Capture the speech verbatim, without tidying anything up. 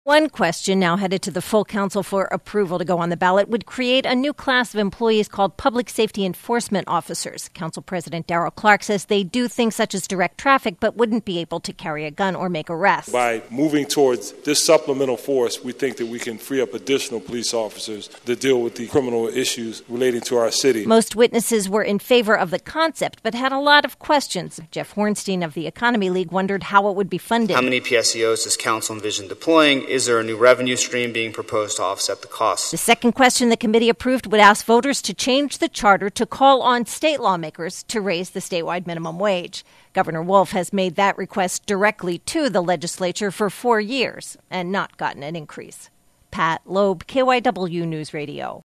One question now headed to the full council for approval to go on the ballot would create a new class of employees called public safety enforcement officers. Council President Darrell Clark says they do things such as direct traffic but wouldn't be able to carry a gun or make arrests. By moving towards this supplemental force, we think that we can free up additional police officers to deal with the criminal issues relating to our city. Most witnesses were in favor of the concept but had a lot of questions. Jeff Hornstein of the Economy League wondered how it would be funded. How many P S E Os does council envision deploying? Is there a new revenue stream being proposed to offset the costs? The second question the committee approved would ask voters to change the charter to call on state lawmakers to raise the statewide minimum wage. Governor Wolf has made that request directly to the legislature for four years and not gotten an increase. Pat Loeb, K Y W News Radio.